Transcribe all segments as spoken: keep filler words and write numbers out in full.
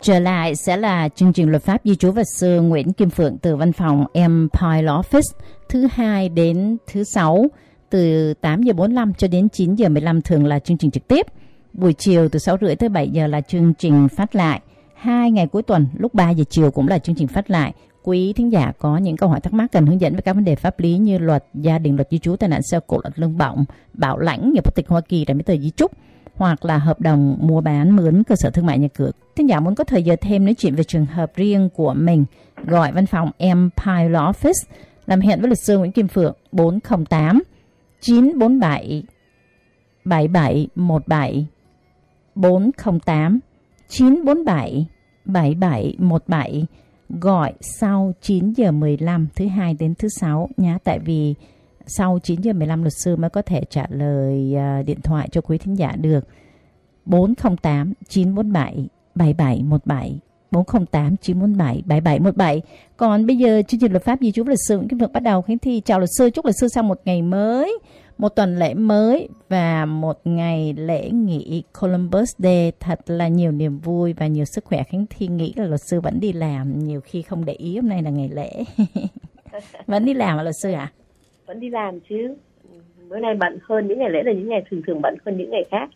Trở lại sẽ là chương trình luật pháp di trú và sư Nguyễn Kim Phượng từ văn phòng Empire Law Office, thứ hai đến thứ sáu từ tám giờ bốn mươi lăm cho đến chín giờ mười lăm, thường là chương trình trực tiếp. Buổi chiều từ sáu rưỡi tới bảy giờ là chương trình phát lại. Hai ngày cuối tuần lúc ba giờ chiều cũng là chương trình phát lại. Quý thính giả có những câu hỏi thắc mắc cần hướng dẫn về các vấn đề pháp lý như luật gia đình, luật di trú, tai nạn xe cộ, luật lương bổng, bảo lãnh, nghiệp quốc tịch Hoa Kỳ, giấy tờ di chúc, hoặc là hợp đồng mua bán mướn cơ sở thương mại nhà cửa. Thính giả muốn có thời giờ thêm nói chuyện về trường hợp riêng của mình, gọi văn phòng Empire Law Office, làm hẹn với luật sư Nguyễn Kim Phượng bốn không tám chín bốn bảy bảy bảy một bảy, bốn không tám chín bốn bảy bảy bảy một bảy, gọi sau chín giờ mười lăm thứ hai đến thứ sáu nhé, tại vì sau chín giờ mười lăm luật sư mới có thể trả lời uh, điện thoại cho quý thính giả được. Bốn không tám chín bốn bảy bảy bảy một bảy, bốn không tám chín bốn bảy bảy bảy một bảy. Còn bây giờ chương trình luật pháp di trú luật sư Nguyễn Kim Phượng bắt đầu. Khánh Thi chào luật sư, chúc luật sư sau một ngày mới, một tuần lễ mới và một ngày lễ nghỉ Columbus Day thật là nhiều niềm vui và nhiều sức khỏe. Khánh Thi nghĩ là luật sư vẫn đi làm, nhiều khi không để ý hôm nay là ngày lễ. Vẫn đi làm hả luật sư ạ? À? Vẫn đi làm chứ. Bữa nay bận hơn những ngày lễ, là những ngày thường thường bận hơn những ngày khác.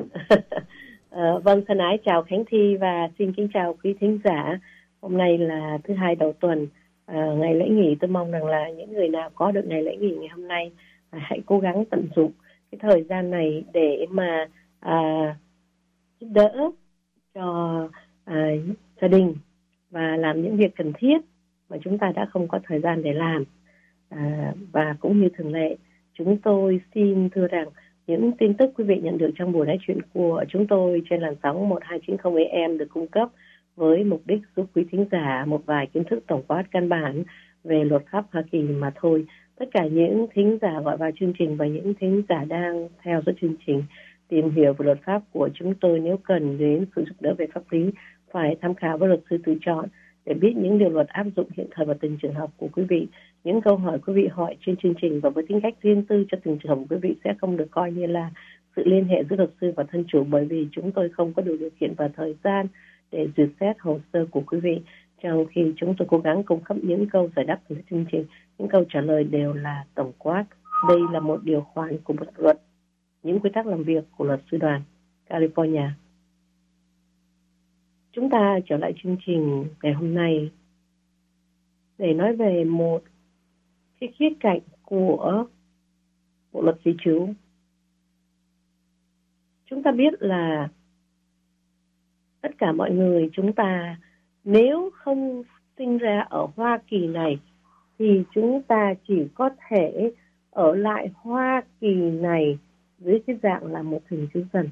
à, vâng, thân ái chào Khánh Thi và xin kính chào quý thính giả. Hôm nay là thứ hai đầu tuần, à, ngày lễ nghỉ. Tôi mong rằng là những người nào có được ngày lễ nghỉ ngày hôm nay à, hãy cố gắng tận dụng cái thời gian này để mà à, giúp đỡ cho à, gia đình và làm những việc cần thiết mà chúng ta đã không có thời gian để làm. À, và cũng như thường lệ, chúng tôi xin thưa rằng những tin tức quý vị nhận được trong buổi nói chuyện của chúng tôi trên làn sóng một hai chín không A M được cung cấp với mục đích giúp quý thính giả một vài kiến thức tổng quát căn bản về luật pháp Hoa Kỳ mà thôi. Tất cả những thính giả gọi vào chương trình và những thính giả đang theo dõi chương trình tìm hiểu về luật pháp của chúng tôi, nếu cần đến sự giúp đỡ về pháp lý, phải tham khảo với luật sư tự chọn để biết những điều luật áp dụng hiện thời vào từng trường hợp của quý vị. Những câu hỏi quý vị hỏi trên chương trình và với tính cách riêng tư cho từng trường hợp của quý vị sẽ không được coi như là sự liên hệ giữa luật sư và thân chủ, bởi vì chúng tôi không có đủ điều kiện và thời gian để duyệt xét hồ sơ của quý vị. Trong khi chúng tôi cố gắng cung cấp những câu giải đáp của chương trình, những câu trả lời đều là tổng quát. Đây là một điều khoản của một luật, những quy tắc làm việc của luật sư đoàn California. Chúng ta trở lại chương trình ngày hôm nay để nói về một cái khía cạnh của bộ luật di trú. Chúng ta biết là tất cả mọi người chúng ta nếu không sinh ra ở Hoa Kỳ này thì chúng ta chỉ có thể ở lại Hoa Kỳ này dưới cái dạng là một thường trú dân.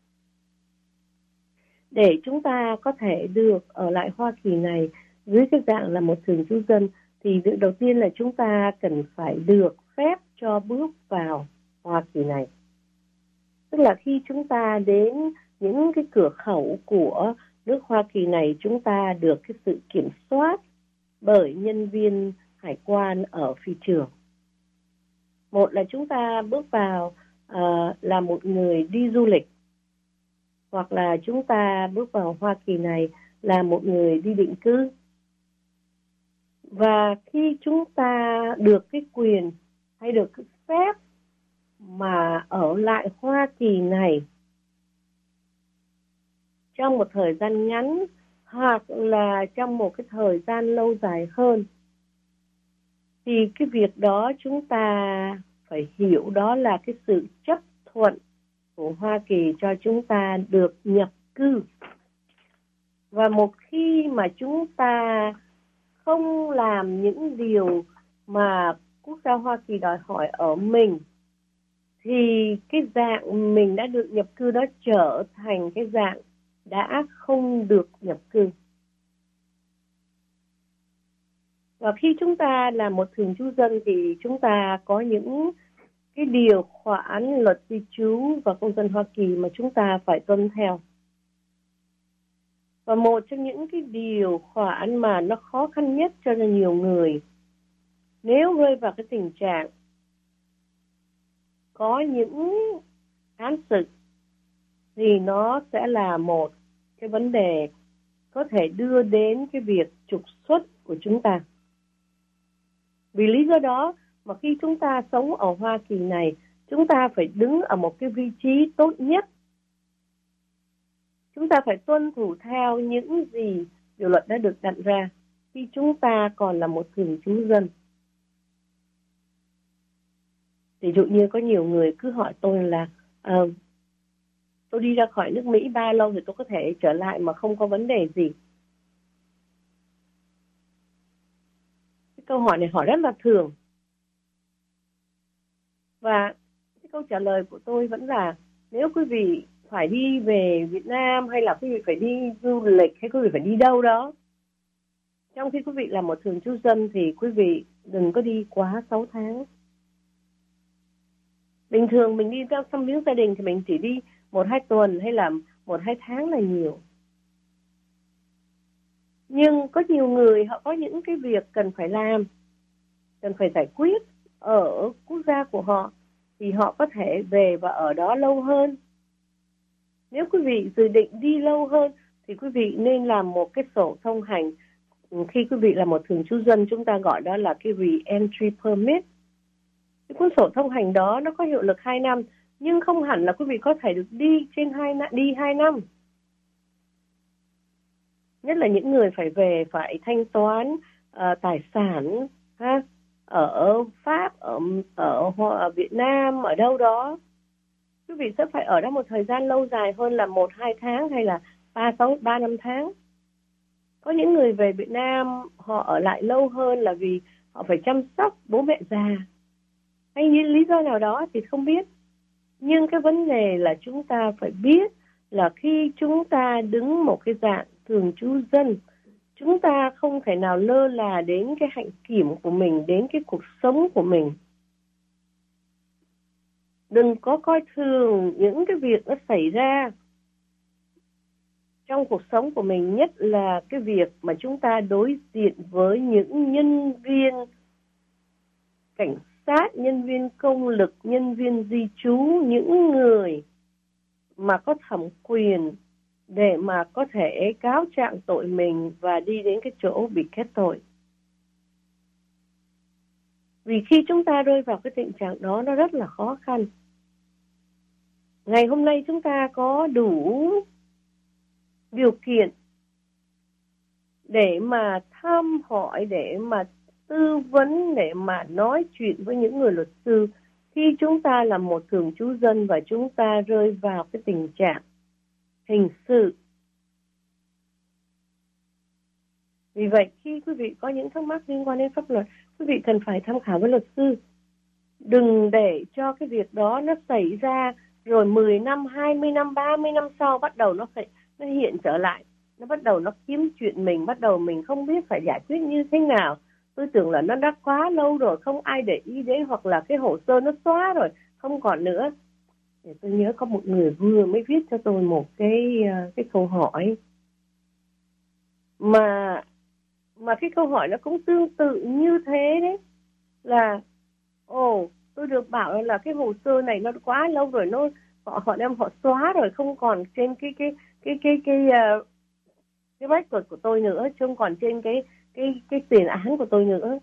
Để chúng ta có thể được ở lại Hoa Kỳ này dưới cái dạng là một thường trú dân thì việc đầu tiên là chúng ta cần phải được phép cho bước vào Hoa Kỳ này. Tức là khi chúng ta đến những cái cửa khẩu của nước Hoa Kỳ này, chúng ta được cái sự kiểm soát bởi nhân viên hải quan ở phi trường. Một là chúng ta bước vào uh, là một người đi du lịch, hoặc là chúng ta bước vào Hoa Kỳ này là một người đi định cư. Và khi chúng ta được cái quyền hay được cái phép mà ở lại Hoa Kỳ này trong một thời gian ngắn hoặc là trong một cái thời gian lâu dài hơn, thì cái việc đó chúng ta phải hiểu đó là cái sự chấp thuận của Hoa Kỳ cho chúng ta được nhập cư. Và một khi mà chúng ta không làm những điều mà quốc gia Hoa Kỳ đòi hỏi ở mình, thì cái dạng mình đã được nhập cư đó trở thành cái dạng đã không được nhập cư. Và khi chúng ta là một thường trú dân thì chúng ta có những cái điều khoản luật di trú và công dân Hoa Kỳ mà chúng ta phải tuân theo. Và một trong những cái điều khoản mà nó khó khăn nhất cho nhiều người, nếu rơi vào cái tình trạng có những án sự, thì nó sẽ là một cái vấn đề có thể đưa đến cái việc trục xuất của chúng ta. Vì lý do đó mà khi chúng ta sống ở Hoa Kỳ này, chúng ta phải đứng ở một cái vị trí tốt nhất. Chúng ta phải tuân thủ theo những gì điều luật đã được đặt ra khi chúng ta còn là một thường trú dân. Ví dụ như có nhiều người cứ hỏi tôi là uh, tôi đi ra khỏi nước Mỹ bao lâu thì tôi có thể trở lại mà không có vấn đề gì. Cái câu hỏi này hỏi rất là thường. Và cái câu trả lời của tôi vẫn là nếu quý vị phải đi về Việt Nam hay là quý vị phải đi du lịch hay quý vị phải đi đâu đó, trong khi quý vị là một thường trú dân thì quý vị đừng có đi quá sáu tháng. Bình thường mình đi theo thăm viếng gia đình thì mình chỉ đi một hai tuần hay là một hai tháng là nhiều. Nhưng có nhiều người họ có những cái việc cần phải làm, cần phải giải quyết ở quốc gia của họ thì họ có thể về và ở đó lâu hơn. Nếu quý vị dự định đi lâu hơn thì quý vị nên làm một cái sổ thông hành. Khi quý vị là một thường trú dân, chúng ta gọi đó là cái re-entry permit. Cái cuốn sổ thông hành đó nó có hiệu lực hai năm, nhưng không hẳn là quý vị có thể được đi trên hai đi hai năm. Nhất là những người phải về phải thanh toán uh, tài sản ha, ở Pháp, ở, ở, ở Việt Nam, ở đâu đó. Quý vị sẽ phải ở đó một thời gian lâu dài hơn là một hai tháng hay là ba sáu ba năm tháng. Có những người về Việt Nam họ ở lại lâu hơn là vì họ phải chăm sóc bố mẹ già hay những lý do nào đó thì không biết. Nhưng cái vấn đề là chúng ta phải biết là khi chúng ta đứng một cái dạng thường trú dân, chúng ta không thể nào lơ là đến cái hạnh kiểm của mình, đến cái cuộc sống của mình. Đừng có coi thường những cái việc nó xảy ra trong cuộc sống của mình, nhất là cái việc mà chúng ta đối diện với những nhân viên cảnh sát, nhân viên công lực, nhân viên di trú, những người mà có thẩm quyền để mà có thể cáo trạng tội mình và đi đến cái chỗ bị kết tội. Vì khi chúng ta rơi vào cái tình trạng đó nó rất là khó khăn. Ngày hôm nay chúng ta có đủ điều kiện để mà thăm hỏi, để mà tư vấn, để mà nói chuyện với những người luật sư khi chúng ta là một thường trú dân và chúng ta rơi vào cái tình trạng hình sự. Vì vậy, khi quý vị có những thắc mắc liên quan đến pháp luật, quý vị cần phải tham khảo với luật sư. Đừng để cho cái việc đó nó xảy ra rồi mười năm, hai mươi năm, ba mươi năm sau bắt đầu nó phải nó hiện trở lại. Nó bắt đầu nó kiếm chuyện mình, bắt đầu mình không biết phải giải quyết như thế nào. Tôi tưởng là nó đã quá lâu rồi, không ai để ý đến, hoặc là cái hồ sơ nó xóa rồi, không còn nữa. Để tôi nhớ có một người vừa mới viết cho tôi một cái cái câu hỏi mà mà cái câu hỏi nó cũng tương tự như thế đấy, là ồ oh, tôi được bảo là cái hồ sơ này nó quá lâu rồi, nó họ họ đem họ xóa rồi, không còn trên cái cái cái cái cái uh, cái record của tôi nữa, không còn trên cái cái cái tiền án của tôi nữa.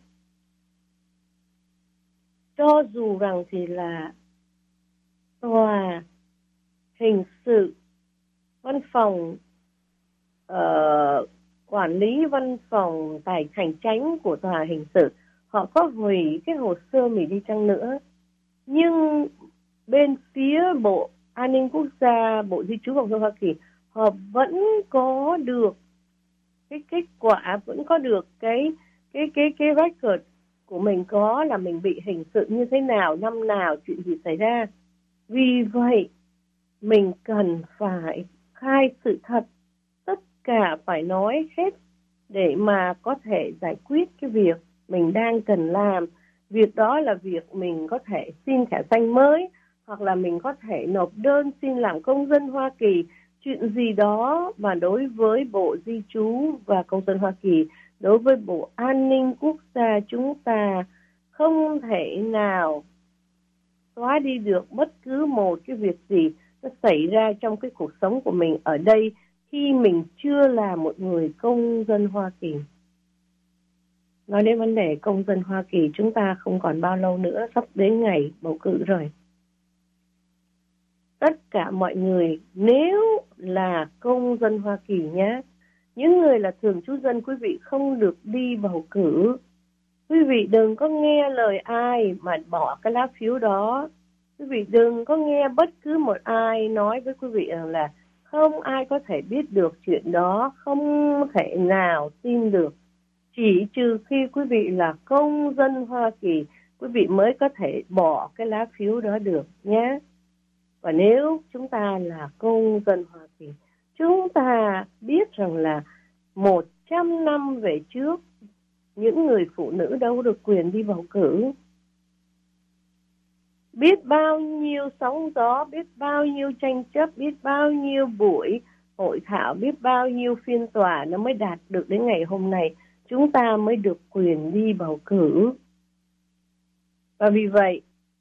Cho dù rằng thì là tòa hình sự, văn phòng uh, quản lý, văn phòng tài hành chánh của tòa hình sự, họ có hủy cái hồ sơ mình đi chăng nữa, nhưng bên phía Bộ An ninh Quốc gia, Bộ Di trú Công dân Hoa Kỳ, họ vẫn có được cái kết quả, vẫn có được cái cái cái cái record của mình, có là mình bị hình sự như thế nào, năm nào, chuyện gì xảy ra. Vì vậy mình cần phải khai sự thật, tất cả phải nói hết để mà có thể giải quyết cái việc mình đang cần làm. Việc đó là việc mình có thể xin thẻ xanh mới, hoặc là mình có thể nộp đơn xin làm công dân Hoa Kỳ, chuyện gì đó mà đối với Bộ Di trú và Công dân Hoa Kỳ, đối với Bộ An ninh Quốc gia, chúng ta không thể nào xóa đi được bất cứ một cái việc gì nó xảy ra trong cái cuộc sống của mình ở đây, khi mình chưa là một người công dân Hoa Kỳ. Nói đến vấn đề công dân Hoa Kỳ, chúng ta không còn bao lâu nữa, sắp đến ngày bầu cử rồi. Tất cả mọi người nếu là công dân Hoa Kỳ nhé, những người là thường trú dân, quý vị không được đi bầu cử. Quý vị đừng có nghe lời ai mà bỏ cái lá phiếu đó. Quý vị đừng có nghe bất cứ một ai nói với quý vị rằng là không ai có thể biết được chuyện đó, không thể nào tin được. Chỉ trừ khi quý vị là công dân Hoa Kỳ, quý vị mới có thể bỏ cái lá phiếu đó được nhé. Và nếu chúng ta là công dân Hoa Kỳ, chúng ta biết rằng là một trăm năm về trước, những người phụ nữ đâu được quyền đi bầu cử. Biết bao nhiêu sóng gió, biết bao nhiêu tranh chấp, biết bao nhiêu buổi hội thảo, biết bao nhiêu phiên tòa nó mới đạt được đến ngày hôm nay. Chúng ta mới được quyền đi bầu cử. Và vì vậy,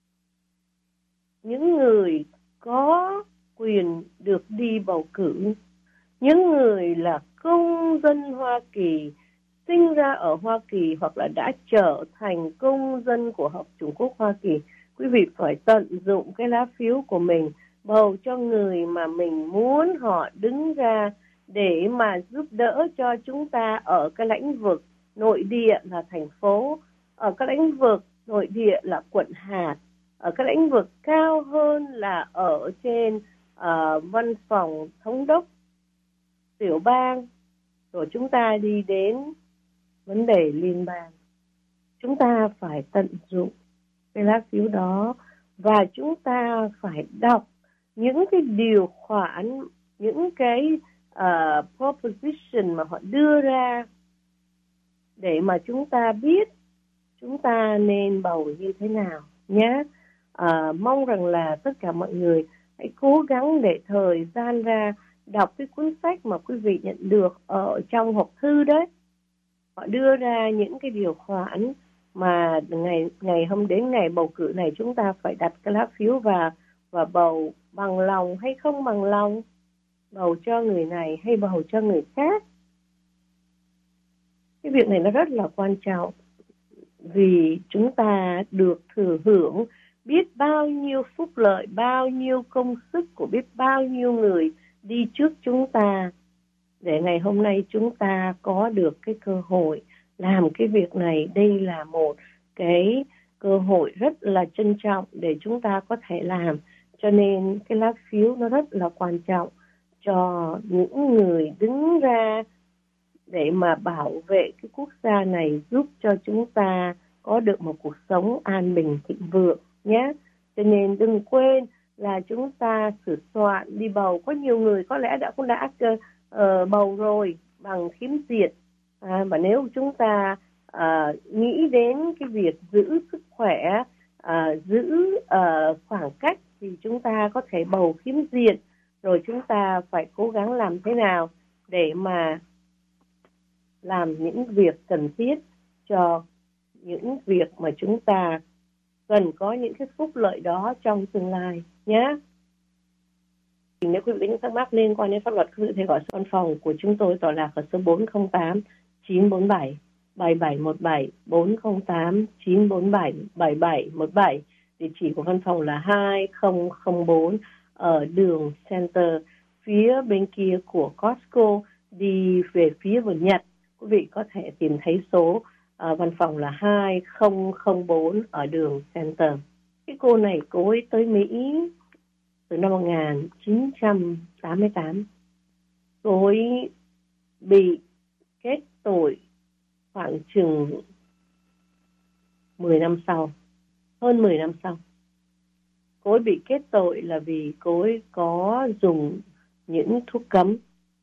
những người có quyền được đi bầu cử, những người là công dân Hoa Kỳ, sinh ra ở Hoa Kỳ hoặc là đã trở thành công dân của Hợp chủng quốc Hoa Kỳ, quý vị phải tận dụng cái lá phiếu của mình, bầu cho người mà mình muốn họ đứng ra để mà giúp đỡ cho chúng ta ở cái lĩnh vực nội địa là thành phố, ở cái lĩnh vực nội địa là quận hạt, ở cái lĩnh vực cao hơn là ở trên uh, văn phòng thống đốc tiểu bang, rồi chúng ta đi đến vấn đề liên bang. Chúng ta phải tận dụng cái lá phiếu đó và chúng ta phải đọc những cái điều khoản, những cái uh, proposition mà họ đưa ra để mà chúng ta biết chúng ta nên bầu như thế nào nhé. À, mong rằng là tất cả mọi người hãy cố gắng để thời gian ra đọc cái cuốn sách mà quý vị nhận được ở trong hộp thư đấy. Họ đưa ra những cái điều khoản mà ngày ngày hôm đến ngày bầu cử này chúng ta phải đặt cái lá phiếu vào và bầu bằng lòng hay không bằng lòng, bầu cho người này hay bầu cho người khác. Cái việc này nó rất là quan trọng vì chúng ta được thừa hưởng biết bao nhiêu phúc lợi, bao nhiêu công sức của biết bao nhiêu người đi trước chúng ta để ngày hôm nay chúng ta có được cái cơ hội làm cái việc này. Đây là một cái cơ hội rất là trân trọng để chúng ta có thể làm. Cho nên cái lá phiếu nó rất là quan trọng cho những người đứng ra để mà bảo vệ cái quốc gia này, giúp cho chúng ta có được một cuộc sống an bình thịnh vượng nhé. Cho nên đừng quên là chúng ta sửa soạn đi bầu. Có nhiều người có lẽ đã cũng đã uh, bầu rồi bằng khiếm diện. À, và nếu chúng ta uh, nghĩ đến cái việc giữ sức khỏe, uh, giữ uh, khoảng cách thì chúng ta có thể bầu khiếm diện. Rồi chúng ta phải cố gắng làm thế nào để mà làm những việc cần thiết cho những việc mà chúng ta cần có những cái phúc lợi đó trong tương lai nhé. Nếu quý vị có thắc mắc liên quan đến pháp luật, quý vị thể gọi văn phòng của chúng tôi tọa lạc ở số bốn không tám chín bốn bảy bảy bảy một bảy, bốn không tám chín bốn bảy bảy bảy một bảy. Địa chỉ của văn phòng là hai không không bốn ở đường Center, phía bên kia của Costco, đi về phía vườn Nhật. Quý vị có thể tìm thấy số uh, văn phòng là hai không không bốn ở đường Center. Cái cô này cô ấy tới Mỹ từ năm một nghìn chín trăm tám mươi tám. Cô ấy bị kết tội khoảng chừng mười năm sau, hơn mười năm sau. Cô ấy bị kết tội là vì cô ấy có dùng những thuốc cấm.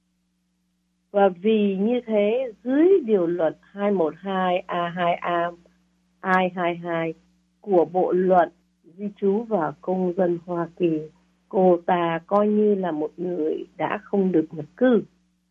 Và vì như thế, dưới điều luật hai một hai A hai A I hai hai của Bộ Luật Di trú và Công dân Hoa Kỳ, cô ta coi như là một người đã không được nhập cư.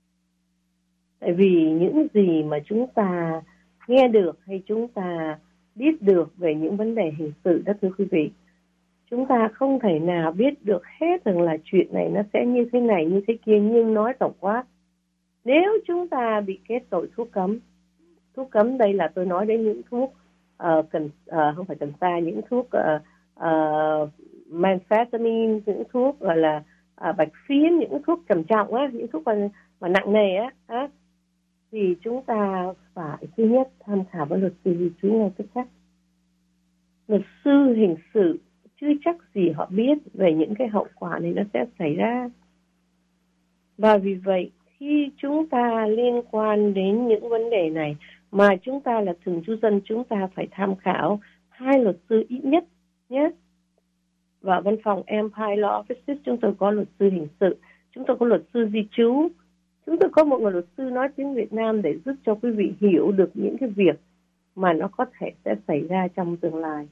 Tại vì những gì mà chúng ta nghe được hay chúng ta biết được về những vấn đề hình sự đó, thưa quý vị, chúng ta không thể nào biết được hết rằng là chuyện này nó sẽ như thế này như thế kia, nhưng nói tổng quát, nếu chúng ta bị kết tội thuốc cấm, thuốc cấm đây là tôi nói đến những thuốc uh, cần uh, không phải cần sa, những thuốc uh, uh, methamphetamine, những thuốc gọi là uh, bạch phiến, những thuốc trầm trọng á, những thuốc mà, mà nặng nề á, á, thì chúng ta phải thứ nhất tham khảo với luật sư di trú ngay tức khắc. Luật sư hình sự chưa chắc gì họ biết về những cái hậu quả này nó sẽ xảy ra. Và vì vậy, khi chúng ta liên quan đến những vấn đề này mà chúng ta là thường trú dân, chúng ta phải tham khảo hai luật sư ít nhất nhé. Và văn phòng Empire Law Offices chúng tôi có luật sư hình sự, chúng tôi có luật sư di trú, chúng tôi có một người luật sư nói tiếng Việt Nam để giúp cho quý vị hiểu được những cái việc mà nó có thể sẽ xảy ra trong tương lai.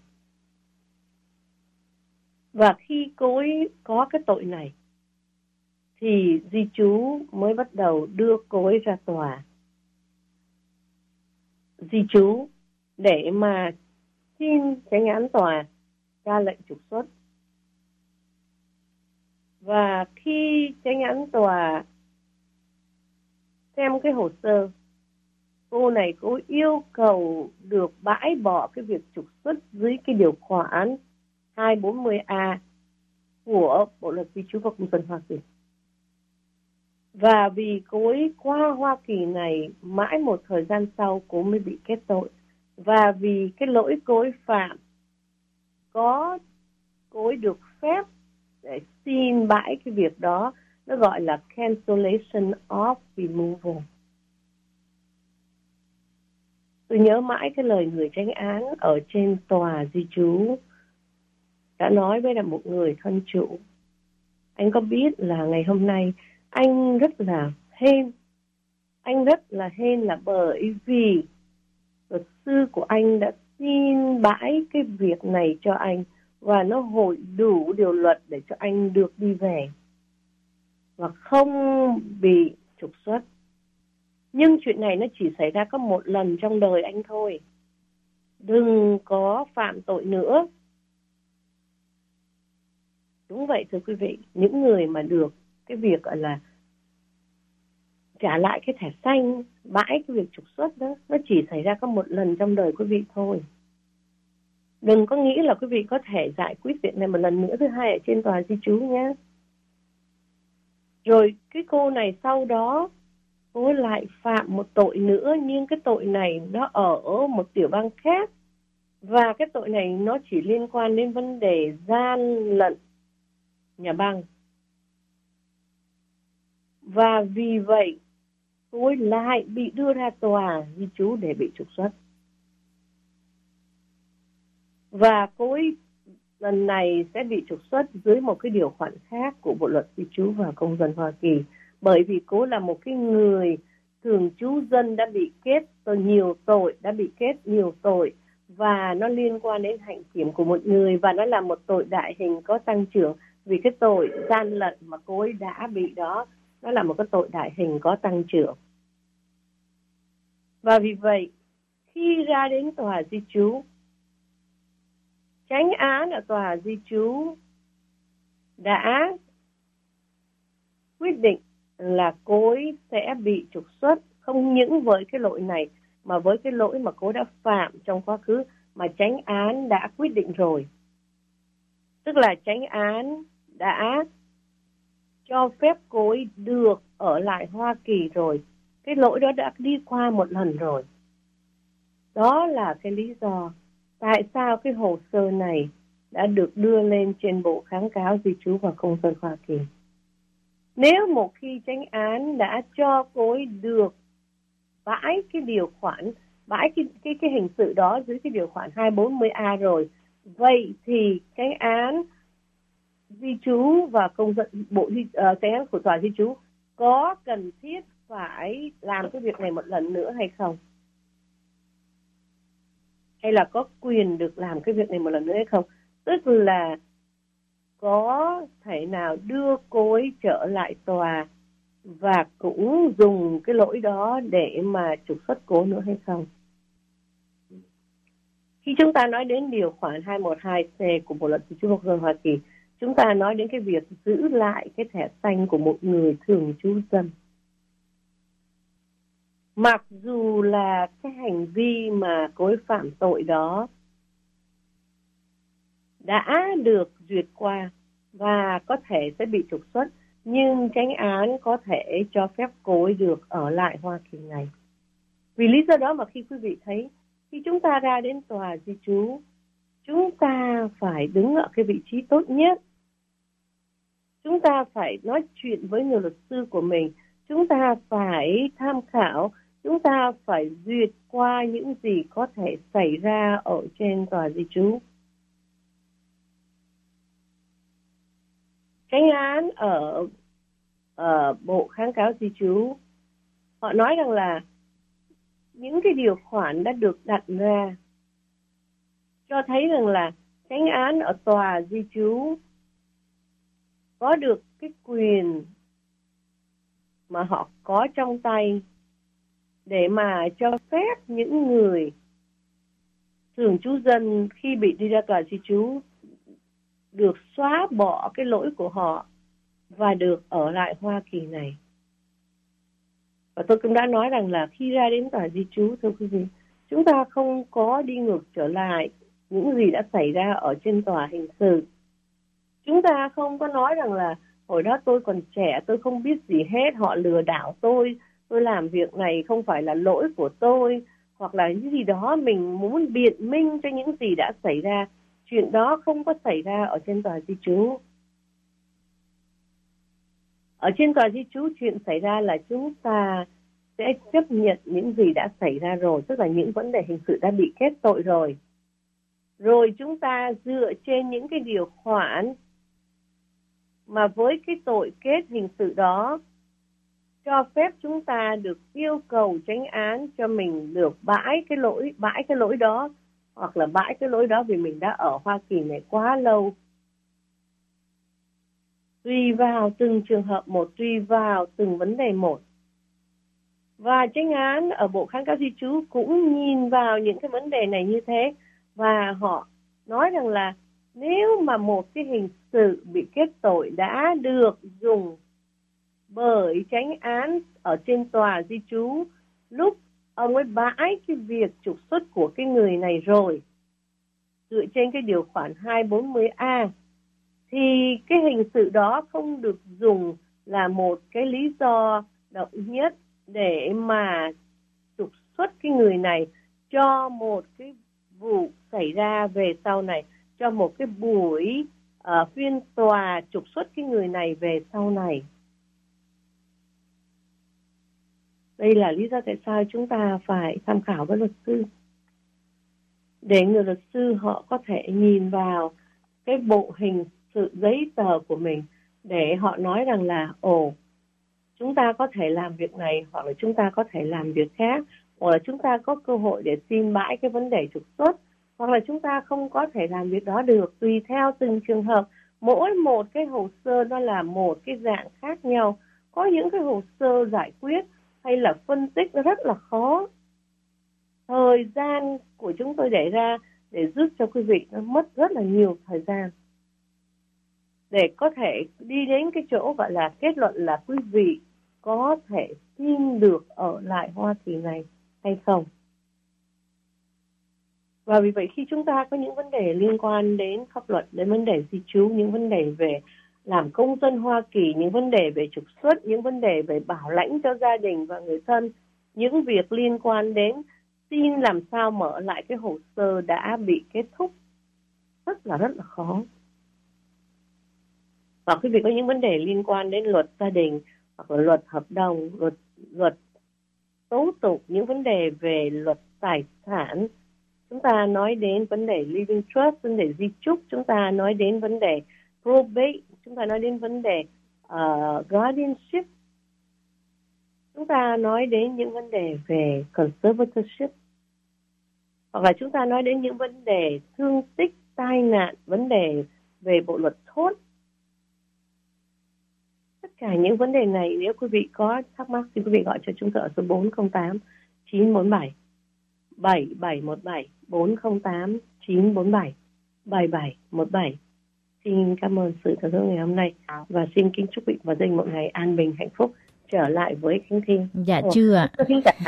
Và khi cô ấy có cái tội này thì di trú mới bắt đầu đưa cô ấy ra tòa di trú để mà xin chánh án tòa ra lệnh trục xuất. Và khi chánh án tòa xem cái hồ sơ, cô này cô yêu cầu được bãi bỏ cái việc trục xuất dưới cái điều khoản hai bốn mươi A của Bộ luật di trú và công dân Hoa Kỳ. Và vì cô ấy qua Hoa Kỳ này mãi một thời gian sau cô mới bị kết tội. Và vì cái lỗi cô ấy phạm có cô ấy được phép để xin bãi cái việc đó, nó gọi là cancellation of removal. Tôi nhớ mãi cái lời người chánh án ở trên tòa di trú đã nói với là một người thân chủ. Anh có biết là ngày hôm nay anh rất là hên, anh rất là hên là bởi vì luật sư của anh đã xin bãi cái việc này cho anh và nó hội đủ điều luật để cho anh được đi về và không bị trục xuất. Nhưng chuyện này nó chỉ xảy ra có một lần trong đời anh thôi. Đừng có phạm tội nữa. Đúng vậy thưa quý vị, những người mà được cái việc gọi là trả lại cái thẻ xanh, bãi cái việc trục xuất đó, nó chỉ xảy ra có một lần trong đời quý vị thôi. Đừng có nghĩ là quý vị có thể giải quyết việc này một lần nữa, thứ hai ở trên tòa di trú nhé. Rồi cái cô này sau đó cô lại phạm một tội nữa, nhưng cái tội này nó ở một tiểu bang khác. Và cái tội này nó chỉ liên quan đến vấn đề gian lận nhà băng. Và vì vậy cô ấy lại bị đưa ra tòa di trú để bị trục xuất. Và cô ấy lần này sẽ bị trục xuất dưới một cái điều khoản khác của Bộ luật di trú và công dân Hoa Kỳ. Bởi vì cô là một cái người thường trú dân đã bị kết nhiều tội, đã bị kết nhiều tội. Và nó liên quan đến hạnh kiểm của một người và nó là một tội đại hình có tăng trưởng. Vì cái tội gian lận mà cô ấy đã bị đó, nó là một cái tội đại hình có tăng trưởng. Và vì vậy, khi ra đến tòa di trú, chánh án ở tòa di trú đã quyết định là cô ấy sẽ bị trục xuất không những với cái lỗi này mà với cái lỗi mà cô đã phạm trong quá khứ mà chánh án đã quyết định rồi. Tức là chánh án đã cho phép cô ấy được ở lại Hoa Kỳ rồi. Cái lỗi đó đã đi qua một lần rồi. Đó là cái lý do tại sao cái hồ sơ này đã được đưa lên trên bộ kháng cáo di trú và công dân Hoa Kỳ. Nếu một khi chánh án đã cho cô ấy được bãi cái điều khoản, bãi cái, cái, cái hình sự đó dưới cái điều khoản hai bốn mươi A rồi, vậy thì chánh án di trú và công dân bộ di, uh, chánh án của tòa di trú có cần thiết phải làm cái việc này một lần nữa hay không? Hay là có quyền được làm cái việc này một lần nữa hay không? Tức là có thể nào đưa cô ấy trở lại tòa và cũng dùng cái lỗi đó để mà trục xuất cô nữa hay không? Khi chúng ta nói đến điều khoản hai một hai C của Bộ luật di trú công dân Hoa Kỳ, chúng ta nói đến cái việc giữ lại cái thẻ xanh của một người thường trú dân. Mặc dù là cái hành vi mà cô ấy phạm tội đó đã được duyệt qua và có thể sẽ bị trục xuất, nhưng chánh án có thể cho phép cô ấy được ở lại Hoa Kỳ này. Vì lý do đó mà khi quý vị thấy, khi chúng ta ra đến tòa di trú, chúng ta phải đứng ở cái vị trí tốt nhất. Chúng ta phải nói chuyện với người luật sư của mình. Chúng ta phải tham khảo. Chúng ta phải duyệt qua những gì có thể xảy ra ở trên tòa di trú. Chánh án ở, ở Bộ Kháng cáo di trú, họ nói rằng là những cái điều khoản đã được đặt ra cho thấy rằng là chánh án ở tòa di trú có được cái quyền mà họ có trong tay để mà cho phép những người thường trú dân khi bị đi ra tòa di trú được xóa bỏ cái lỗi của họ và được ở lại Hoa Kỳ này. Và tôi cũng đã nói rằng là khi ra đến tòa di trú, thưa quý vị, chúng ta không có đi ngược trở lại những gì đã xảy ra ở trên tòa hình sự. Chúng ta không có nói rằng là hồi đó tôi còn trẻ, tôi không biết gì hết, họ lừa đảo tôi, tôi làm việc này không phải là lỗi của tôi, hoặc là những gì đó mình muốn biện minh cho những gì đã xảy ra. Chuyện đó không có xảy ra ở trên tòa di trú. Ở trên tòa di trú, chuyện xảy ra là chúng ta sẽ chấp nhận những gì đã xảy ra rồi, tức là những vấn đề hình sự đã bị kết tội rồi. Rồi chúng ta dựa trên những cái điều khoản mà với cái tội kết hình sự đó cho phép chúng ta được yêu cầu chánh án cho mình được bãi cái lỗi, bãi cái lỗi đó, hoặc là bãi cái lỗi đó vì mình đã ở Hoa Kỳ này quá lâu. Tùy vào từng trường hợp một, tùy vào từng vấn đề một. Và chánh án ở Bộ Kháng cáo di trú cũng nhìn vào những cái vấn đề này như thế, và họ nói rằng là nếu mà một cái hình sự bị kết tội đã được dùng bởi chánh án ở trên tòa di trú lúc ông ấy bãi cái việc trục xuất của cái người này rồi, dựa trên cái điều khoản hai bốn mươi A, thì cái hình sự đó không được dùng là một cái lý do độc nhất để mà trục xuất cái người này cho một cái vụ xảy ra về sau này, cho một cái buổi uh, phiên tòa trục xuất cái người này về sau này. Đây là lý do tại sao chúng ta phải tham khảo với luật sư, để người luật sư họ có thể nhìn vào cái bộ hình sự giấy tờ của mình để họ nói rằng là ồ, chúng ta có thể làm việc này, hoặc là chúng ta có thể làm việc khác, hoặc là chúng ta có cơ hội để xin bãi cái vấn đề trục xuất, hoặc là chúng ta không có thể làm việc đó được, tùy theo từng trường hợp. Mỗi một cái hồ sơ nó là một cái dạng khác nhau. Có những cái hồ sơ giải quyết hay là phân tích nó rất là khó. Thời gian của chúng tôi để ra để giúp cho quý vị nó mất rất là nhiều thời gian để có thể đi đến cái chỗ gọi là kết luận là quý vị có thể xin được ở lại Hoa Kỳ này hay không. Và vì vậy khi chúng ta có những vấn đề liên quan đến pháp luật, đến vấn đề di trú, những vấn đề về làm công dân Hoa Kỳ, những vấn đề về trục xuất, những vấn đề về bảo lãnh cho gia đình và người thân, những việc liên quan đến xin làm sao mở lại cái hồ sơ đã bị kết thúc, rất là rất là khó. Và quý vị có những vấn đề liên quan đến luật gia đình, hoặc là luật hợp đồng, luật luật tố tụng, những vấn đề về luật tài sản, chúng ta nói đến vấn đề living trust, vấn đề di chúc, chúng ta nói đến vấn đề probate, chúng ta nói đến vấn đề uh, guardianship, chúng ta nói đến những vấn đề về conservatorship, hoặc là chúng ta nói đến những vấn đề thương tích, tai nạn, vấn đề về bộ luật thốt. Tất cả những vấn đề này, nếu quý vị có thắc mắc thì quý vị gọi cho chúng tôi ở số bốn không tám chín bốn bảy. bảy bảy một bảy bốn không tám chín bốn bảy bảy bảy một bảy. Xin cảm ơn sự theo dõi ngày hôm nay và xin kính chúc vị và dành một ngày an bình hạnh phúc. Trở lại với Khánh Thi. Dạ Ồ, chưa ạ. thính giả.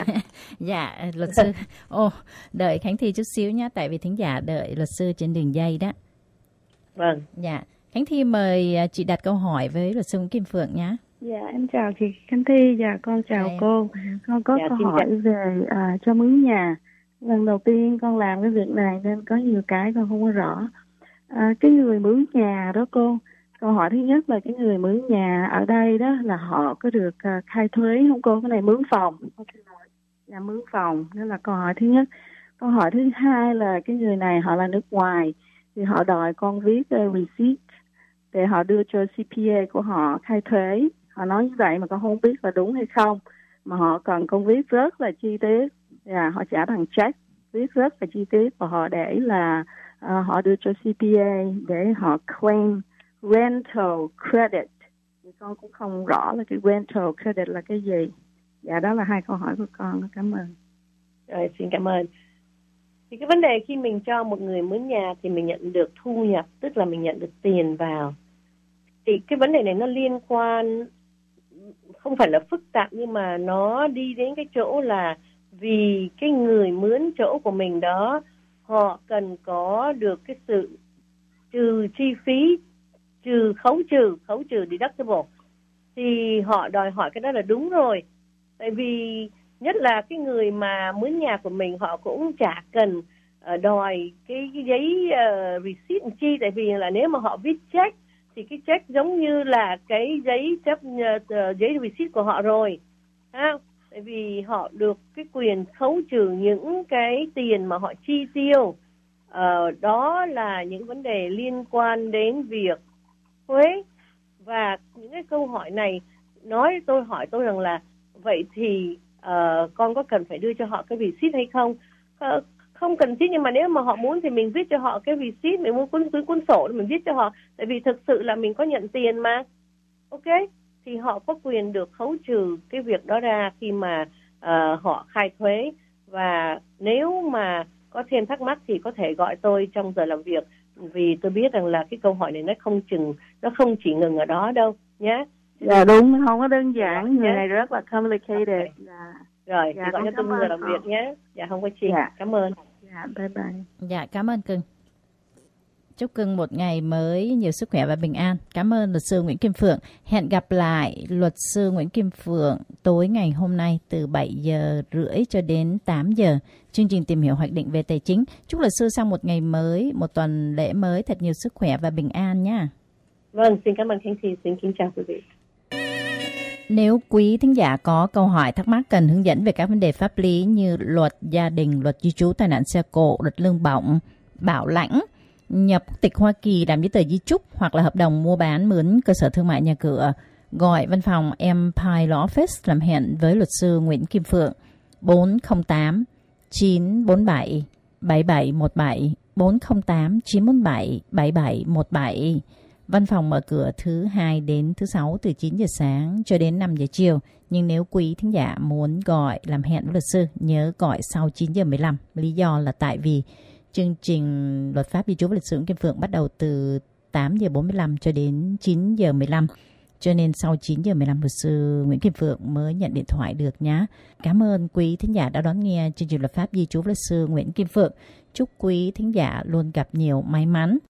Dạ luật sư. Ồ, đợi Khánh Thi chút xíu nhé, tại vì thính giả đợi luật sư trên đường dây đó. Vâng. Dạ, Khánh Thi mời chị đặt câu hỏi với luật sư Nguyễn Kim Phượng nhé. Dạ em chào chị Khánh Thi và con chào Dạ, cô. Con có dạ, câu xin hỏi chào. về à, cho mướn nhà. Lần đầu tiên con làm cái việc này nên có nhiều cái con không có rõ. À, cái người mướn nhà đó cô, câu hỏi thứ nhất là cái người mướn nhà ở đây đó là họ có được à, khai thuế không cô? Cái này mướn phòng. Là mướn phòng, đó là câu hỏi thứ nhất. Câu hỏi thứ hai là cái người này họ là nước ngoài thì họ đòi con viết uh, receipt để họ đưa cho xê pê a của họ khai thuế. Họ nói như vậy mà con không biết là đúng hay không, mà họ cần con viết rất là chi tiết. Yeah, họ trả bằng check, viết rất là chi tiết và họ để là uh, họ đưa cho xê pê a để họ claim rental credit. Thì con cũng không rõ là cái rental credit là cái gì. Dạ đó là hai câu hỏi của con. Cảm ơn. Rồi, xin cảm ơn. Thì cái vấn đề khi mình cho một người mướn nhà thì mình nhận được thu nhập, tức là mình nhận được tiền vào. Thì cái vấn đề này nó liên quan, không phải là phức tạp, nhưng mà nó đi đến cái chỗ là vì cái người mướn chỗ của mình đó, họ cần có được cái sự trừ chi phí, trừ khấu trừ, khấu trừ deductible. Thì họ đòi hỏi cái đó là đúng rồi. Tại vì nhất là cái người mà mướn nhà của mình, họ cũng chả cần uh, đòi cái, cái giấy uh, receipt chi. Tại vì là nếu mà họ viết check thì cái check giống như là cái giấy chấp uh, giấy receipt của họ rồi ha. Tại vì họ được cái quyền khấu trừ những cái tiền mà họ chi tiêu. Uh, đó là những vấn đề liên quan đến việc thuế. Và những cái câu hỏi này nói tôi hỏi tôi rằng là vậy thì uh, con có cần phải đưa cho họ cái receipt hay không? Uh, không cần thiết, nhưng mà nếu mà họ muốn thì mình viết cho họ cái receipt, mình muốn cuốn cuốn cuốn sổ để mình viết cho họ. Tại vì thực sự là mình có nhận tiền mà. Ok, thì họ có quyền được khấu trừ cái việc đó ra khi mà uh, họ khai thuế. Và nếu mà có thêm thắc mắc thì có thể gọi tôi trong giờ làm việc, vì tôi biết rằng là cái câu hỏi này nó không chừng nó không chỉ ngừng ở đó đâu nhé. Dạ đúng, không có đơn giản, người này rất là complicated. Okay. Dạ. Rồi, dạ, thì gọi cho tôi giờ làm việc nhé. Dạ không có chi. Dạ. Cảm ơn. Dạ, bye bye. Dạ, cảm ơn cưng. Chúc cưng một ngày mới nhiều sức khỏe và bình an. Cảm ơn luật sư Nguyễn Kim Phượng. Hẹn gặp lại luật sư Nguyễn Kim Phượng tối ngày hôm nay từ bảy giờ rưỡi cho đến tám giờ. Chương trình tìm hiểu hoạch định về tài chính. Chúc luật sư sau một ngày mới, một tuần lễ mới thật nhiều sức khỏe và bình an nhé. Vâng, xin cảm ơn Khánh Thi. Xin kính chào quý vị. Nếu quý thính giả có câu hỏi thắc mắc cần hướng dẫn về các vấn đề pháp lý như luật gia đình, luật di trú, tai nạn xe cộ, luật lương bổng, bảo lãnh, nhập quốc tịch Hoa Kỳ, làm giấy tờ di chúc hoặc là hợp đồng mua bán mướn cơ sở thương mại nhà cửa, gọi văn phòng Empire Law Office làm hẹn với luật sư Nguyễn Kim Phượng bốn không tám chín bốn bảy bảy bảy một bảy bốn không tám chín bốn bảy bảy bảy một bảy. Văn phòng mở cửa thứ hai đến thứ sáu từ chín giờ sáng cho đến năm giờ chiều. Nhưng nếu quý thính giả muốn gọi làm hẹn với luật sư, nhớ gọi sau chín giờ mười lăm. Lý do là tại vì chương trình luật pháp di trú với luật sư Nguyễn Kim Phượng bắt đầu từ tám giờ bốn mươi lăm cho đến chín giờ mười lăm. Cho nên sau chín giờ mười lăm luật sư Nguyễn Kim Phượng mới nhận điện thoại được nhé. Cảm ơn quý thính giả đã đón nghe chương trình luật pháp di trú với luật sư Nguyễn Kim Phượng. Chúc quý thính giả luôn gặp nhiều may mắn.